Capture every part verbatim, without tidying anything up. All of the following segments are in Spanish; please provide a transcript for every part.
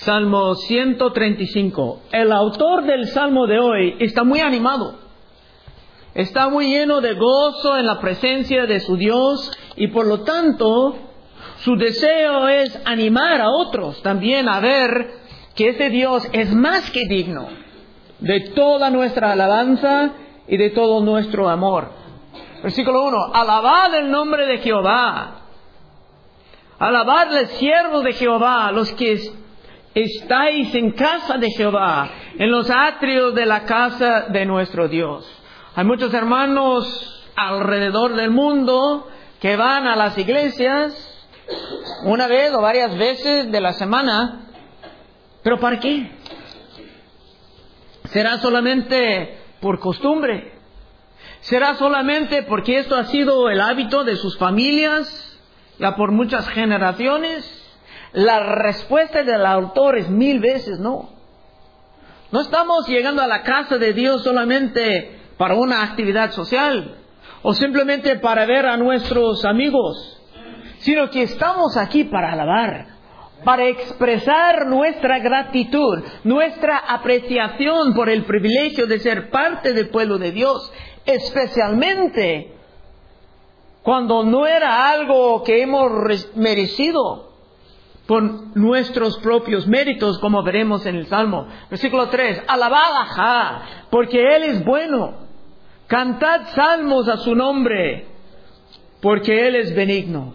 Salmo ciento treinta y cinco. El autor del Salmo de hoy está muy animado. Está muy lleno de gozo en la presencia de su Dios y por lo tanto su deseo es animar a otros también a ver que ese Dios es más que digno de toda nuestra alabanza y de todo nuestro amor. Versículo uno. Alabad el nombre de Jehová. Alabadle, siervos de Jehová, los que estáis en casa de Jehová, en los atrios de la casa de nuestro Dios. Hay muchos hermanos alrededor del mundo que van a las iglesias una vez o varias veces de la semana. ¿Pero para qué? ¿Será solamente por costumbre? ¿Será solamente porque esto ha sido el hábito de sus familias ya por muchas generaciones? La respuesta del autor es mil veces no. No estamos llegando a la casa de Dios solamente para una actividad social o simplemente para ver a nuestros amigos, sino que estamos aquí para alabar, para expresar nuestra gratitud, nuestra apreciación por el privilegio de ser parte del pueblo de Dios, especialmente cuando no era algo que hemos merecido por nuestros propios méritos, como veremos en el Salmo. Versículo tres. Alabad a Jah, porque Él es bueno. Cantad salmos a su nombre, porque Él es benigno.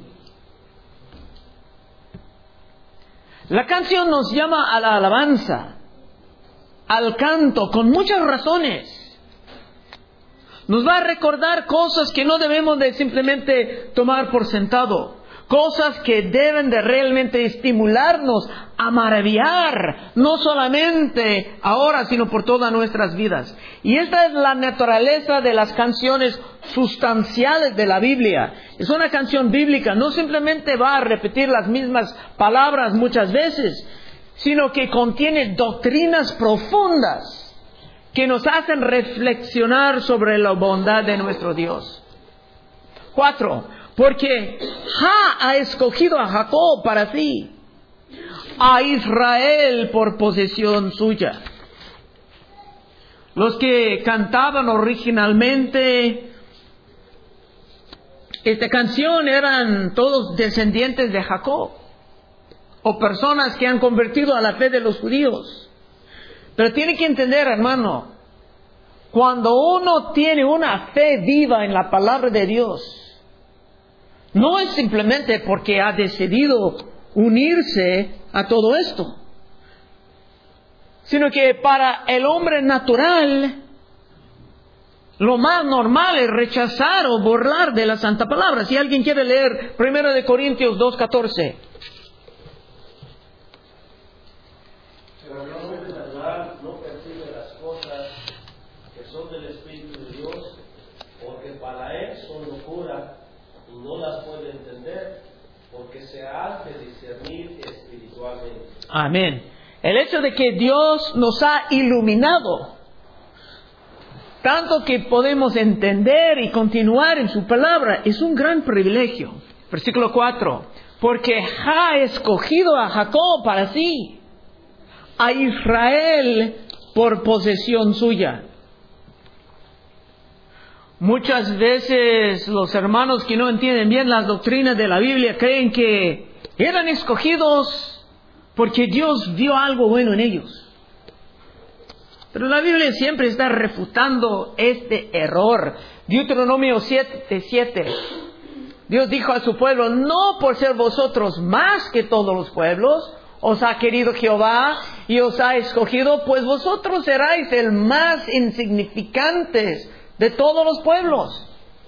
La canción nos llama a la alabanza, al canto, con muchas razones. Nos va a recordar cosas que no debemos de simplemente tomar por sentado. Cosas que deben de realmente estimularnos a maravillar, no solamente ahora, sino por todas nuestras vidas. Y esta es la naturaleza de las canciones sustanciales de la Biblia. Es una canción bíblica, no simplemente va a repetir las mismas palabras muchas veces, sino que contiene doctrinas profundas que nos hacen reflexionar sobre la bondad de nuestro Dios. Cuatro. Porque Jah ha escogido a Jacob para sí, a Israel por posesión suya. Los que cantaban originalmente esta canción eran todos descendientes de Jacob, o personas que han convertido a la fe de los judíos. Pero tiene que entender, hermano, cuando uno tiene una fe viva en la palabra de Dios, no es simplemente porque ha decidido unirse a todo esto, sino que para el hombre natural, lo más normal es rechazar o burlar de la santa palabra. Si alguien quiere leer primero de Corintios dos catorce. Pero el hombre natural no percibe las cosas que son del Espíritu de Dios, porque para él son locura y no las puede entender, porque se ha de discernir espiritualmente. Amén. El hecho de que Dios nos ha iluminado, tanto que podemos entender y continuar en su palabra, es un gran privilegio. Versículo cuatro. Porque Jah ha escogido a Jacob para sí, a Israel por posesión suya. Muchas veces los hermanos que no entienden bien las doctrinas de la Biblia creen que eran escogidos porque Dios vio algo bueno en ellos. Pero la Biblia siempre está refutando este error. Deuteronomio siete siete. Dios dijo a su pueblo: no por ser vosotros más que todos los pueblos, os ha querido Jehová y os ha escogido, pues vosotros seráis el más insignificantes de todos los pueblos,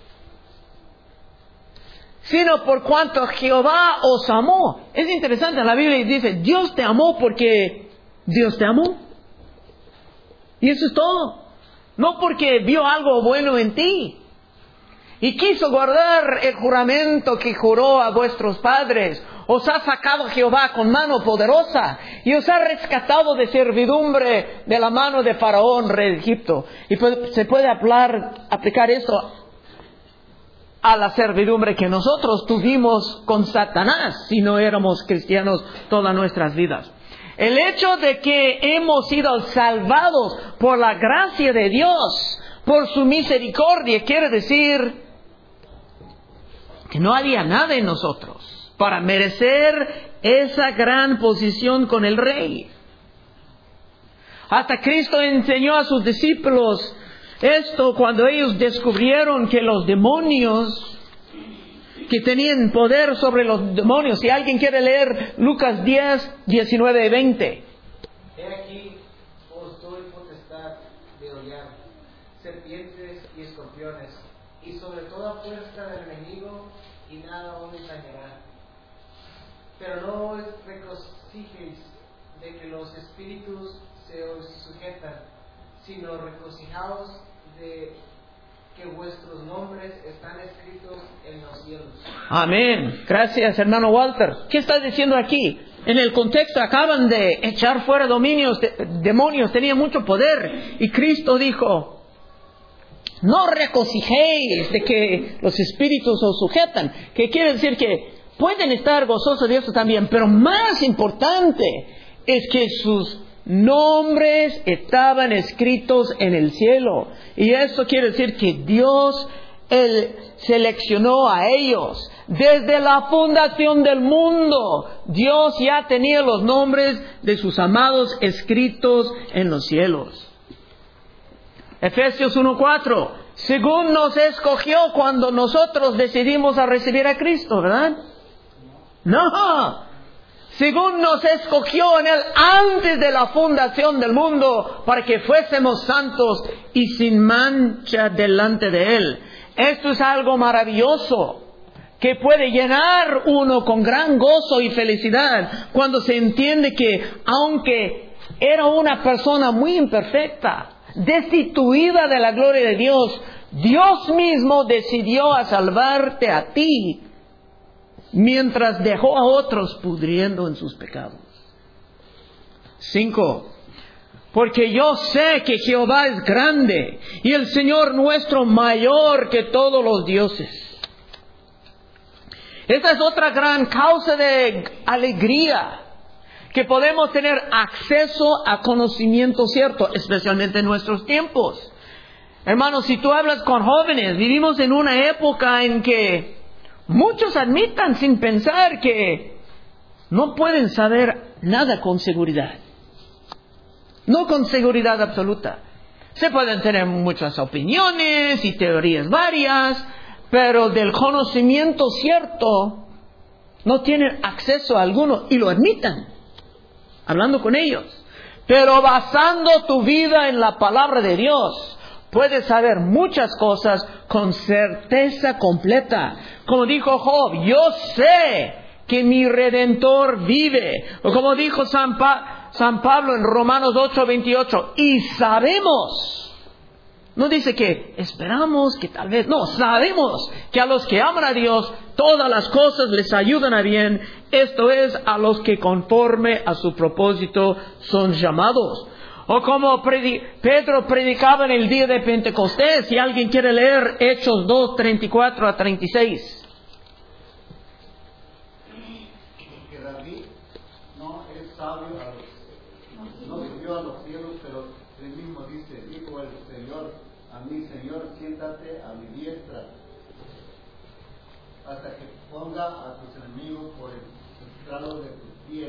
sino por cuanto Jehová os amó. Es interesante, en la Biblia dice: Dios te amó porque Dios te amó. Y eso es todo. No porque vio algo bueno en ti y quiso guardar el juramento que juró a vuestros padres. Os ha sacado Jehová con mano poderosa y os ha rescatado de servidumbre de la mano de Faraón, rey de Egipto. Y pues, se puede hablar, aplicar esto a la servidumbre que nosotros tuvimos con Satanás si no éramos cristianos todas nuestras vidas. El hecho de que hemos sido salvados por la gracia de Dios, por su misericordia, quiere decir que no había nada en nosotros para merecer esa gran posición con el Rey. Hasta Cristo enseñó a sus discípulos esto cuando ellos descubrieron que los demonios, que tenían poder sobre los demonios. Si alguien quiere leer Lucas diez, diecinueve y veinte. He aquí, os doy potestad de hollar serpientes y escorpiones, y sobre toda fuerza del enemigo, y nada os dañará. Pero no os regocijéis de que los espíritus se os sujetan, sino regocijaos de que vuestros nombres están escritos en los cielos. Amén. Gracias, hermano Walter. ¿Qué está diciendo aquí? En el contexto acaban de echar fuera dominios, de, demonios, tenían mucho poder. Y Cristo dijo, no regocijéis de que los espíritus os sujetan. Que quiere decir que pueden estar gozosos de eso también. Pero más importante es que sus nombres estaban escritos en el cielo. Y esto quiere decir que Dios Él seleccionó a ellos. Desde la fundación del mundo, Dios ya tenía los nombres de sus amados escritos en los cielos. Efesios uno cuatro. Según nos escogió cuando nosotros decidimos a recibir a Cristo, ¿verdad? No. Según nos escogió en Él antes de la fundación del mundo, para que fuésemos santos y sin mancha delante de Él. Esto es algo maravilloso, que puede llenar uno con gran gozo y felicidad, cuando se entiende que, aunque era una persona muy imperfecta, destituida de la gloria de Dios, Dios mismo decidió a salvarte a ti, mientras dejó a otros pudriendo en sus pecados. Cinco. Porque yo sé que Jehová es grande y el Señor nuestro mayor que todos los dioses. Esta es otra gran causa de alegría, que podemos tener acceso a conocimiento cierto, especialmente en nuestros tiempos. Hermanos, si tú hablas con jóvenes, vivimos en una época en que muchos admitan sin pensar que no pueden saber nada con seguridad. No con seguridad absoluta. Se pueden tener muchas opiniones y teorías varias, pero del conocimiento cierto no tienen acceso a alguno y lo admitan, hablando con ellos. Pero basando tu vida en la palabra de Dios, puedes saber muchas cosas con certeza completa. Como dijo Job, yo sé que mi Redentor vive. O como dijo San, pa- San Pablo en Romanos ocho veintiocho, y sabemos. No dice que esperamos, que tal vez. No, sabemos que a los que aman a Dios, todas las cosas les ayudan a bien. Esto es, a los que conforme a su propósito son llamados. O como predi- Pedro predicaba en el día de Pentecostés. Si alguien quiere leer Hechos dos, treinta y cuatro a treinta y seis. Porque David no es sabio a los, no subió a los cielos, pero él mismo dice, dijo el Señor a mi Señor, siéntate a mi diestra, hasta que ponga a tus enemigos por el estrado de tus pies.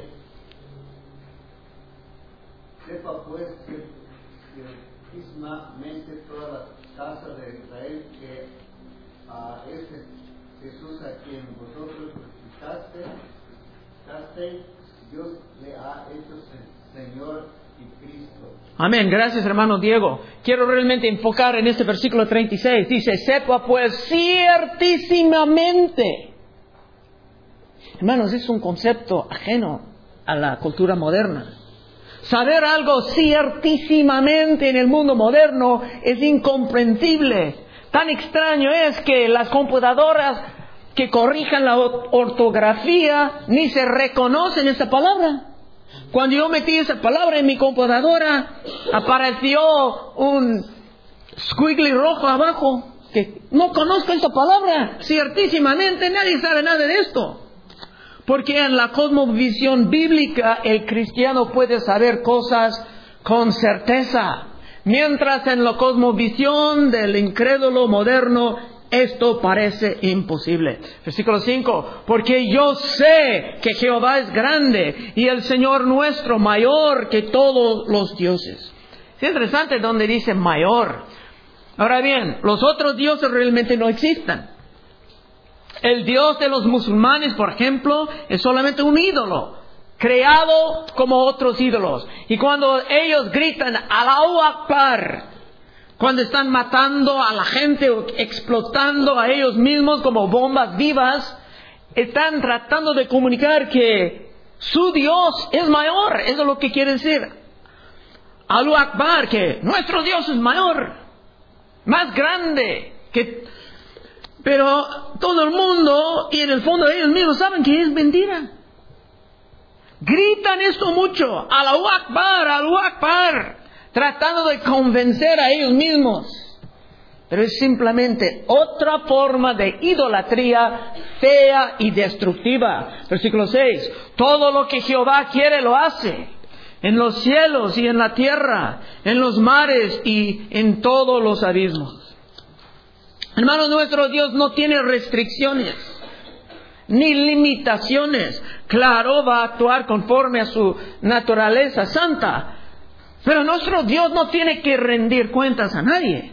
Sepa pues que, que mismamente toda la casa de Israel que a ese Jesús a quien vosotros crucificaste, crucificaste, Dios le ha hecho Señor y Cristo. Amén. Gracias, hermano Diego. Quiero realmente enfocar en este versículo treinta y seis. Dice, sepa pues ciertísimamente. Hermanos, es un concepto ajeno a la cultura moderna. Saber algo ciertísimamente en el mundo moderno es incomprensible. Tan extraño es que las computadoras que corrijan la ortografía ni se reconocen esa palabra. Cuando yo metí esa palabra en mi computadora, apareció un squiggly rojo abajo, que no conozco esa palabra ciertísimamente, nadie sabe nada de esto. Porque en la cosmovisión bíblica el cristiano puede saber cosas con certeza, mientras en la cosmovisión del incrédulo moderno esto parece imposible. Versículo cinco. Porque yo sé que Jehová es grande y el Señor nuestro mayor que todos los dioses. Es interesante donde dice mayor. Ahora bien, los otros dioses realmente no existen. El Dios de los musulmanes, por ejemplo, es solamente un ídolo, creado como otros ídolos. Y cuando ellos gritan Allahu Akbar, cuando están matando a la gente o explotando a ellos mismos como bombas vivas, están tratando de comunicar que su Dios es mayor. Eso es lo que quiere decir Allahu Akbar, que nuestro Dios es mayor, más grande que... Pero todo el mundo, y en el fondo ellos mismos saben que es mentira. Gritan esto mucho, Allahu Akbar, Allahu Akbar, tratando de convencer a ellos mismos. Pero es simplemente otra forma de idolatría fea y destructiva. Versículo seis. Todo lo que Jehová quiere lo hace, en los cielos y en la tierra, en los mares y en todos los abismos. Hermanos, nuestro Dios no tiene restricciones ni limitaciones. Claro, va a actuar conforme a su naturaleza santa, pero nuestro Dios no tiene que rendir cuentas a nadie.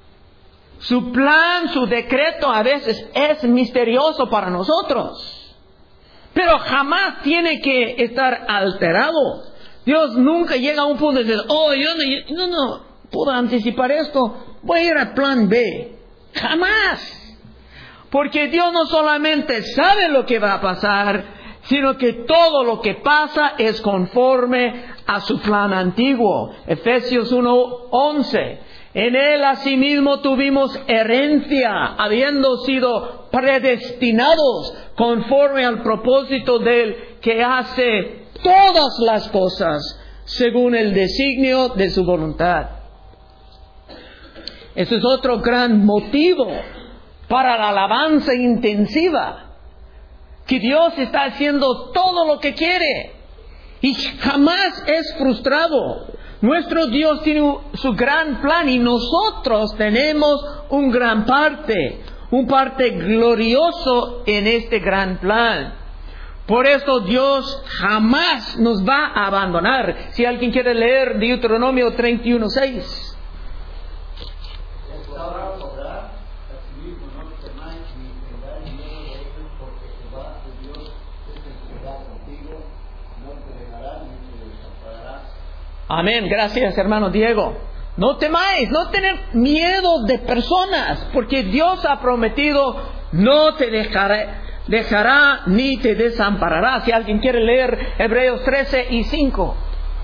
Su plan, su decreto a veces es misterioso para nosotros, pero jamás tiene que estar alterado. Dios nunca llega a un punto de decir, oh, yo no, no, no puedo anticipar esto, voy a ir al plan B. Jamás. Porque Dios no solamente sabe lo que va a pasar, sino que todo lo que pasa es conforme a su plan antiguo. Efesios uno once. En Él asimismo tuvimos herencia, habiendo sido predestinados conforme al propósito del que hace todas las cosas según el designio de su voluntad. Ese es otro gran motivo para la alabanza intensiva, que Dios está haciendo todo lo que quiere y jamás es frustrado. Nuestro Dios tiene su gran plan y nosotros tenemos un gran parte, un parte glorioso en este gran plan. Por eso Dios jamás nos va a abandonar. Si alguien quiere leer Deuteronomio treinta y uno seis. Ahora podrá, asimismo no temáis ni tengáis miedo de ellos, porque Jehová tu Dios es el que va contigo, no te dejará ni te desamparará. Amén, gracias hermano Diego. No temáis, no tener miedo de personas, porque Dios ha prometido no te dejará, dejará ni te desamparará. Si alguien quiere leer Hebreos trece y cinco.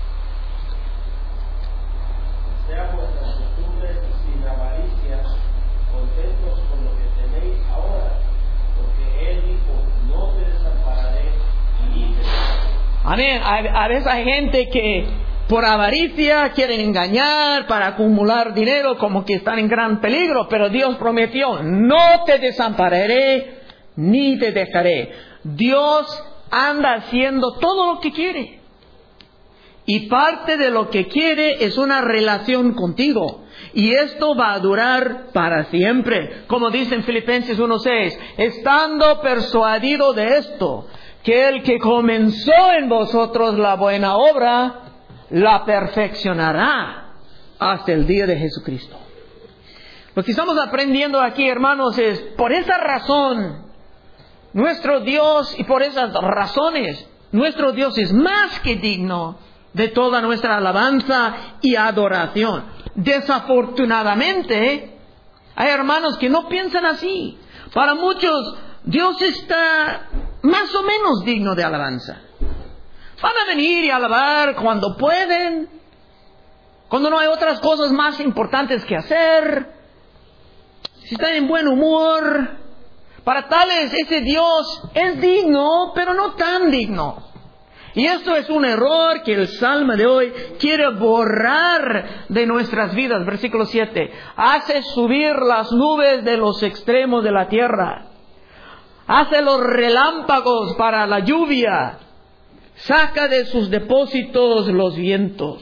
Amén. A, a veces hay gente que por avaricia quieren engañar para acumular dinero, como que están en gran peligro, pero Dios prometió, no te desampararé ni te dejaré. Dios anda haciendo todo lo que quiere. Y parte de lo que quiere es una relación contigo. Y esto va a durar para siempre. Como dice en Filipenses uno seis, estando persuadido de esto, que el que comenzó en vosotros la buena obra, la perfeccionará hasta el día de Jesucristo. Lo que estamos aprendiendo aquí, hermanos, es por esa razón, nuestro Dios, y por esas razones, nuestro Dios es más que digno de toda nuestra alabanza y adoración. Desafortunadamente, hay hermanos que no piensan así. Para muchos, Dios está más o menos digno de alabanza. Van a venir y alabar cuando pueden, cuando no hay otras cosas más importantes que hacer, si están en buen humor. Para tales, ese Dios es digno, pero no tan digno. Y esto es un error que el Salmo de hoy quiere borrar de nuestras vidas. Versículo siete. Hace subir las nubes de los extremos de la tierra. hace los relámpagos para la lluvia, saca de sus depósitos los vientos.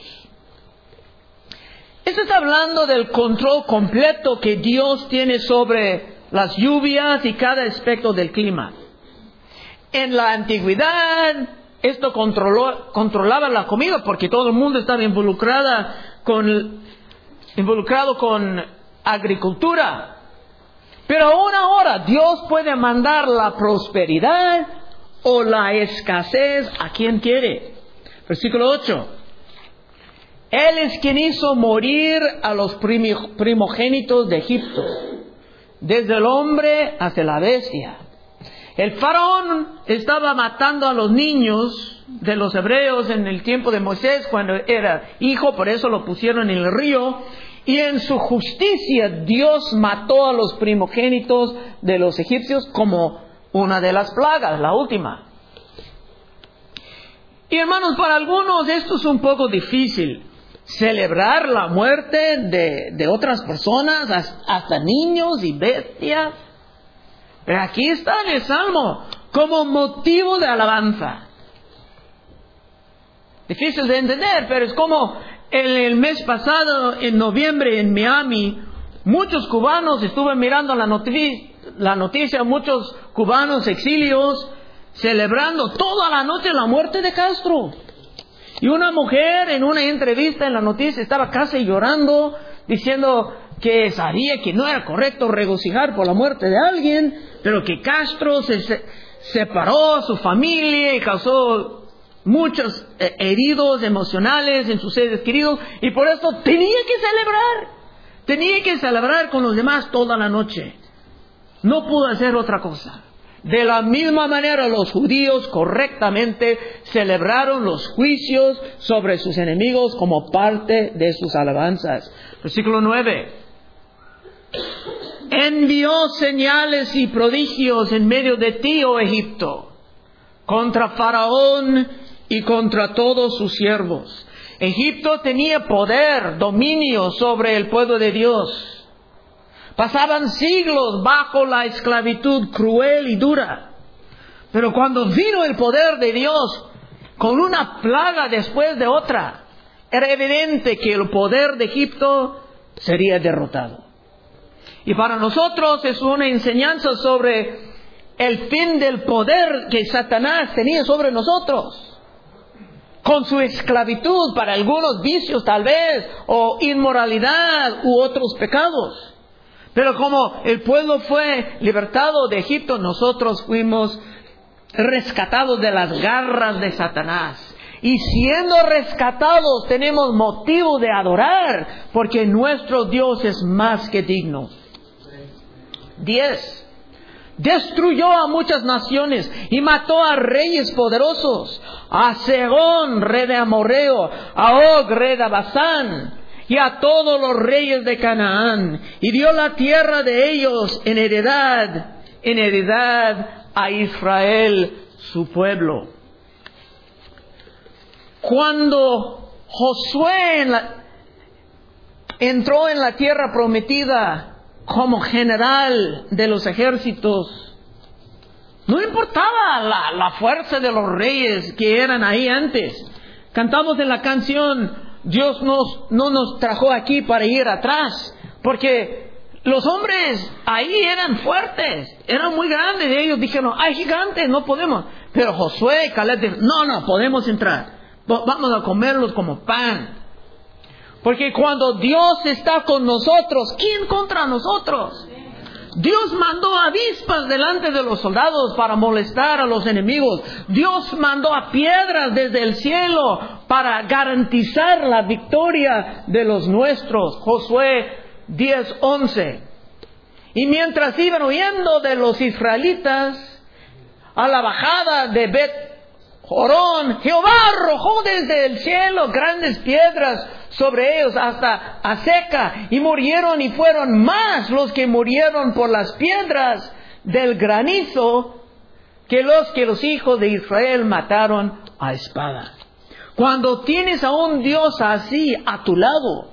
Esto está hablando del control completo que Dios tiene sobre las lluvias y cada aspecto del clima. En la antigüedad, esto controló, controlaba la comida porque todo el mundo estaba involucrada con, involucrado con agricultura. Pero aún ahora Dios puede mandar la prosperidad o la escasez a quien quiere. Versículo ocho. Él es quien hizo morir a los primogénitos de Egipto, desde el hombre hasta la bestia. El faraón estaba matando a los niños de los hebreos en el tiempo de Moisés cuando era hijo, por eso lo pusieron en el río. Y en su justicia Dios mató a los primogénitos de los egipcios como una de las plagas, la última. Y hermanos, para algunos esto es un poco difícil. Celebrar la muerte de, de otras personas, hasta niños y bestias. Pero aquí está en el Salmo como motivo de alabanza. Difícil de entender, pero es como en el mes pasado, en noviembre, en Miami, muchos cubanos, estuve mirando la noticia, la noticia, muchos cubanos exilios celebrando toda la noche la muerte de Castro. Y una mujer en una entrevista en la noticia estaba casi llorando, diciendo que sabía que no era correcto regocijar por la muerte de alguien, pero que Castro se, se separó a su familia y causó muchos eh, heridos emocionales en sus seres queridos, y por eso tenía que celebrar, tenía que celebrar con los demás toda la noche. No pudo hacer otra cosa. De la misma manera, los judíos correctamente celebraron los juicios sobre sus enemigos como parte de sus alabanzas. Versículo nueve. Envió señales y prodigios en medio de ti, oh Egipto, contra Faraón y contra todos sus siervos. Egipto tenía poder, dominio sobre el pueblo de Dios. Pasaban siglos bajo la esclavitud cruel y dura. Pero cuando vino el poder de Dios, con una plaga después de otra, era evidente que el poder de Egipto sería derrotado. Y para nosotros es una enseñanza sobre el fin del poder que Satanás tenía sobre nosotros. Con su esclavitud para algunos vicios tal vez, o inmoralidad u otros pecados. Pero como el pueblo fue libertado de Egipto, nosotros fuimos rescatados de las garras de Satanás. Y siendo rescatados tenemos motivo de adorar, porque nuestro Dios es más que digno. Diez. Destruyó a muchas naciones y mató a reyes poderosos, a Segón, rey de Amorreo, a Og, rey de Basán, y a todos los reyes de Canaán, y dio la tierra de ellos en heredad, en heredad a Israel, su pueblo. Cuando Josué en la, entró en la tierra prometida como general de los ejércitos, no importaba la, la fuerza de los reyes que eran ahí antes. Cantamos en la canción, Dios nos, no nos trajo aquí para ir atrás, porque los hombres ahí eran fuertes, eran muy grandes. Ellos dijeron, hay gigantes, no podemos. Pero Josué y Caleb dijeron, no, no, podemos entrar, vamos a comerlos como pan. Porque cuando Dios está con nosotros, ¿quién contra nosotros? Dios mandó avispas delante de los soldados para molestar a los enemigos. Dios mandó a piedras desde el cielo para garantizar la victoria de los nuestros. Josué diez once. Y mientras iban huyendo de los israelitas a la bajada de Bet Jorón, Jehová arrojó desde el cielo grandes piedras sobre ellos hasta Aseca, y murieron, y fueron más los que murieron por las piedras del granizo que los que los hijos de Israel mataron a espada. Cuando tienes a un Dios así a tu lado,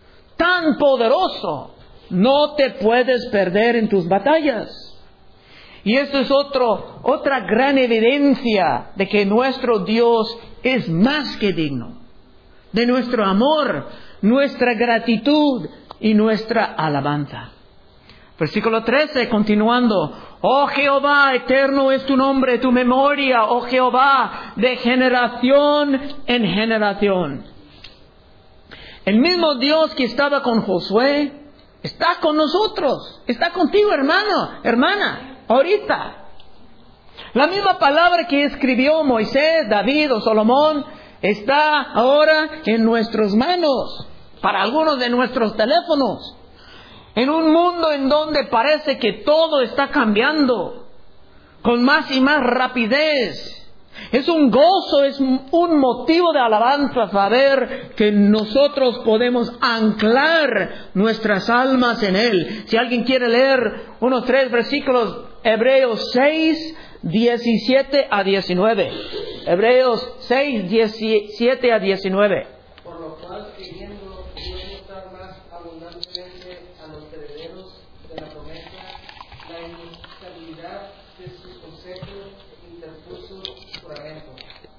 tan poderoso, no te puedes perder en tus batallas. Y esto es otro, otra gran evidencia de que nuestro Dios es más que digno de nuestro amor, nuestra gratitud y nuestra alabanza. Versículo trece, continuando. Oh Jehová, eterno es tu nombre, tu memoria, oh Jehová, de generación en generación. El mismo Dios que estaba con Josué está con nosotros, está contigo, hermano, hermana, ahorita. La misma palabra que escribió Moisés, David o Salomón está ahora en nuestras manos, para algunos de nuestros teléfonos. En un mundo en donde parece que todo está cambiando con más y más rapidez. Es un gozo, es un motivo de alabanza saber que nosotros podemos anclar nuestras almas en Él. Si alguien quiere leer unos tres versículos, Hebreos seis, diecisiete a diecinueve. Hebreos seis, diecisiete a diecinueve. Por lo cual, queriendo Dios mostrar más abundantemente a los herederos de la promesa la inestabilidad de sus consejos, interpuso juramento.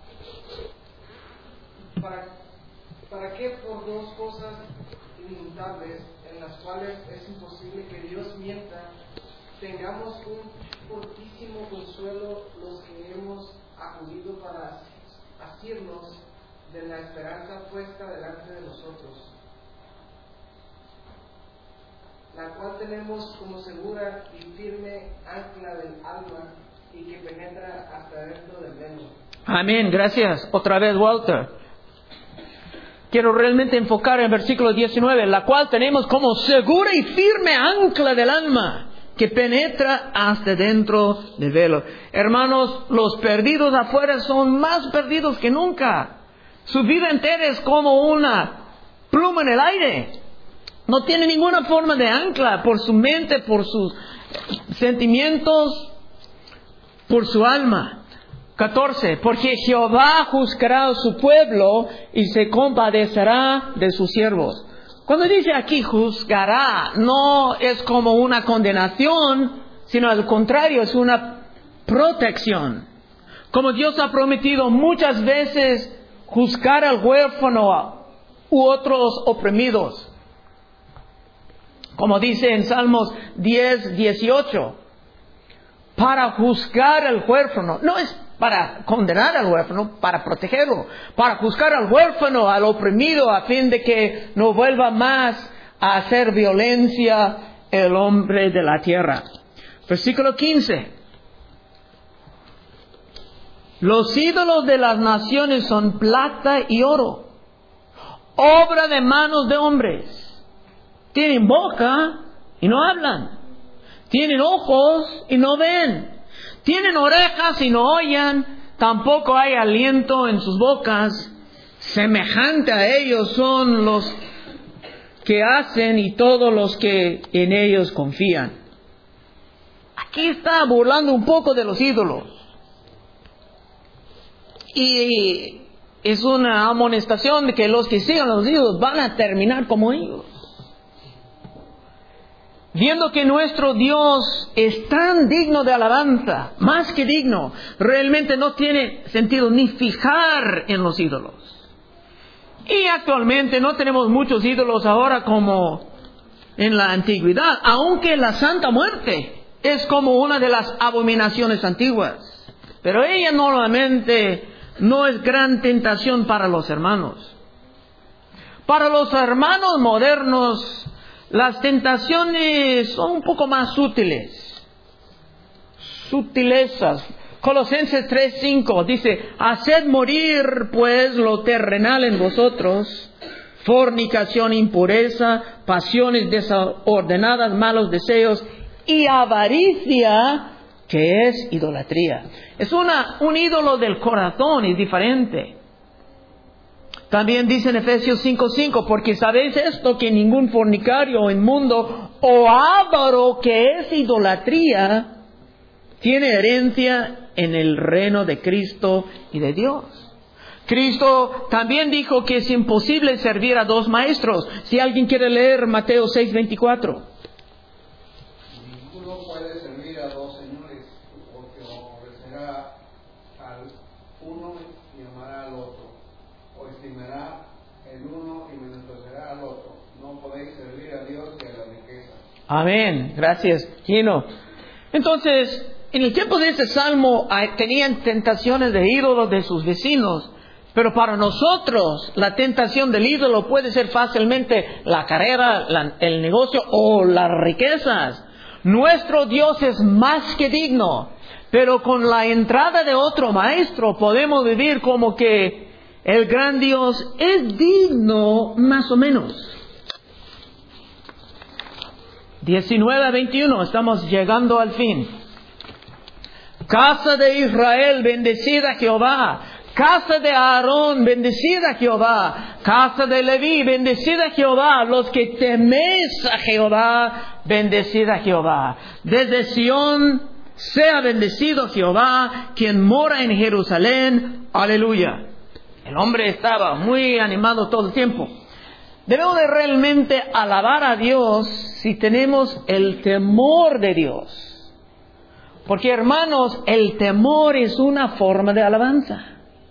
¿Para, ¿Para qué por dos cosas inmutables, en las cuales es imposible que Dios mienta, tengamos un fortísimo consuelo los que hemos acudido para asirnos de la esperanza puesta delante de nosotros, la cual tenemos como segura y firme ancla del alma y que penetra hasta dentro del velo? Amén, gracias. Otra vez, Walter. Quiero realmente enfocar en el versículo diecinueve, la cual tenemos como segura y firme ancla del alma, que penetra hasta dentro del velo. Hermanos, los perdidos afuera son más perdidos que nunca. Su vida entera es como una pluma en el aire. No tiene ninguna forma de ancla por su mente, por sus sentimientos, por su alma. catorce. Porque Jehová juzgará a su pueblo y se compadecerá de sus siervos. Cuando dice aquí juzgará, no es como una condenación, sino al contrario, es una protección. Como Dios ha prometido muchas veces juzgar al huérfano u otros oprimidos. Como dice en Salmos diez, dieciocho. Para juzgar al huérfano. No es para condenar al huérfano, para protegerlo. Para juzgar al huérfano, al oprimido, a fin de que no vuelva más a hacer violencia el hombre de la tierra. Versículo quince. Los ídolos de las naciones son plata y oro, obra de manos de hombres. Tienen boca y no hablan. Tienen ojos y no ven. Tienen orejas y no oyen. Tampoco hay aliento en sus bocas. Semejante a ellos son los que hacen y todos los que en ellos confían. Aquí está burlando un poco de los ídolos. Y es una amonestación de que los que sigan los ídolos van a terminar como ellos. Viendo que nuestro Dios es tan digno de alabanza, más que digno, realmente no tiene sentido ni fijar en los ídolos. Y actualmente no tenemos muchos ídolos ahora como en la antigüedad, aunque la Santa Muerte es como una de las abominaciones antiguas. Pero ella normalmente no es gran tentación para los hermanos. Para los hermanos modernos, las tentaciones son un poco más sutiles. Sutilezas. Colosenses tres cinco dice: haced morir pues lo terrenal en vosotros, fornicación, impureza, pasiones desordenadas, malos deseos y avaricia, que es idolatría. Es una, un ídolo del corazón y diferente. También dice en Efesios cinco cinco, porque sabéis esto, que ningún fornicario o inmundo o avaro, que es idolatría, tiene herencia en el reino de Cristo y de Dios. Cristo también dijo que es imposible servir a dos maestros. Si alguien quiere leer Mateo seis veinticuatro. Ninguno puede servir a dos señores, estimará el uno y menospreciará al otro. No podéis servir a Dios y a la riqueza. Amén. Gracias, Gino. Entonces, en el tiempo de este salmo tenían tentaciones de ídolos de sus vecinos, pero para nosotros la tentación del ídolo puede ser fácilmente la carrera, la, el negocio o las riquezas. Nuestro Dios es más que digno, pero con la entrada de otro maestro podemos vivir como que el gran Dios es digno más o menos. diecinueve a veintiuno, estamos llegando al fin. Casa de Israel, bendecida Jehová. Casa de Aarón, bendecida Jehová. Casa de Leví, bendecida Jehová. Los que teméis a Jehová, bendecida Jehová. Desde Sión, sea bendecido Jehová, quien mora en Jerusalén. Aleluya. El hombre estaba muy animado todo el tiempo. Debemos de realmente alabar a Dios si tenemos el temor de Dios. Porque, hermanos, el temor es una forma de alabanza.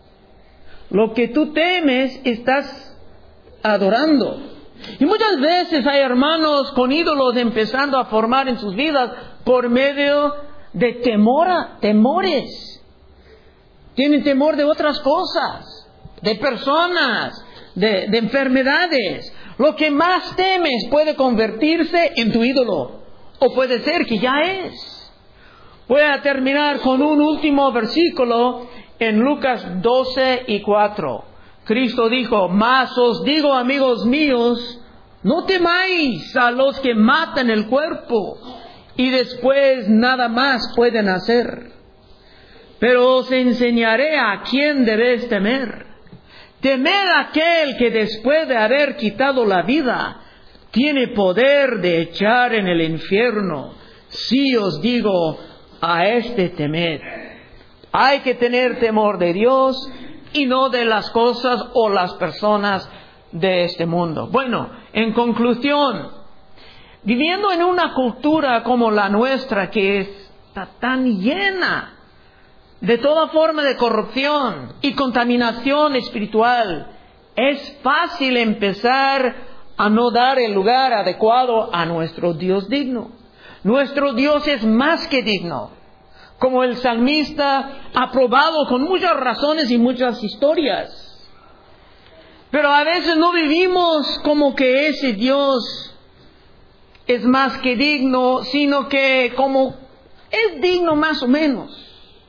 Lo que tú temes, estás adorando. Y muchas veces hay hermanos con ídolos empezando a formar en sus vidas por medio de temor, temores. Tienen temor de otras cosas, de personas, de, de enfermedades. Lo que más temes puede convertirse en tu ídolo. O puede ser que ya es. Voy a terminar con un último versículo en Lucas doce y cuatro. Cristo dijo: mas os digo, amigos míos, no temáis a los que matan el cuerpo y después nada más pueden hacer. Pero os enseñaré a quién debéis temer. Temed a aquel que después de haber quitado la vida, tiene poder de echar en el infierno. Sí os digo, a este temed. Hay que tener temor de Dios y no de las cosas o las personas de este mundo. Bueno, en conclusión, viviendo en una cultura como la nuestra, que está tan llena de toda forma de corrupción y contaminación espiritual, es fácil empezar a no dar el lugar adecuado a nuestro Dios digno. Nuestro Dios es más que digno, como el salmista ha probado con muchas razones y muchas historias. Pero a veces no vivimos como que ese Dios es más que digno, sino que como es digno más o menos.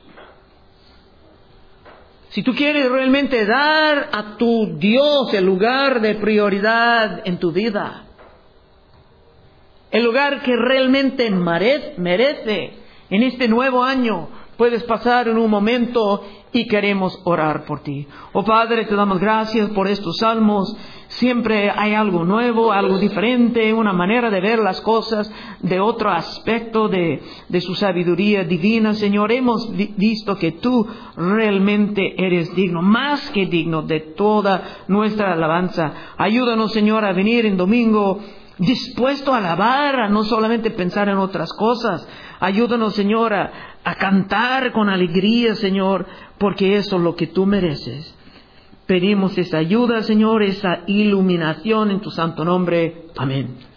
Si tú quieres realmente dar a tu Dios el lugar de prioridad en tu vida, el lugar que realmente merece en este nuevo año, puedes pasar en un momento y queremos orar por ti. Oh Padre, te damos gracias por estos salmos. Siempre hay algo nuevo, algo diferente, una manera de ver las cosas de otro aspecto de, de su sabiduría divina. Señor, hemos visto que tú realmente eres digno, más que digno de toda nuestra alabanza. Ayúdanos, Señor, a venir en domingo dispuesto a alabar, a no solamente pensar en otras cosas. Ayúdanos, Señor, a, a cantar con alegría, Señor, porque eso es lo que tú mereces. Pedimos esa ayuda, Señor, esa iluminación en tu santo nombre. Amén.